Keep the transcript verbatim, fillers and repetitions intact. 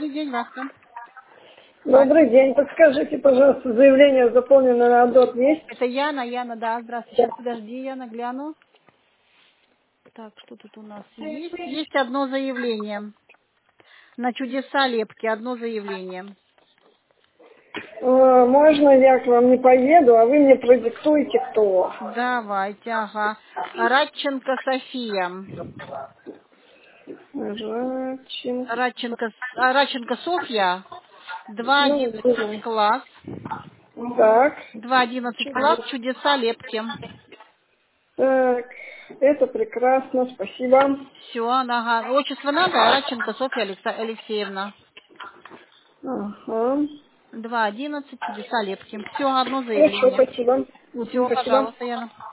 Добрый день, Васка. Добрый день. Подскажите, пожалуйста, заявление заполнено на АДОТ есть? Это Яна, Яна, да, здравствуйте. Сейчас, подожди, Яна, гляну. Так, что тут у нас есть? Есть одно заявление. На чудеса лепки одно заявление. Э, Можно я к вам не поеду, а вы мне продиктуете, кто? Давайте, ага. Радченко София. Раченко. Радченко, а, Радченко Софья. Два Ну, одиннадцать беру. класс. Так. Два одиннадцать класс, чудеса лепки. Так, это прекрасно, спасибо. Все, ага. Отчество надо, Радченко Софья Алекса- Алексеевна. Ага. Два одиннадцать, чудеса лепки. Все, одно Хорошо, заявление. спасибо. Все, Мгм, спасибо. пожалуйста, Яна.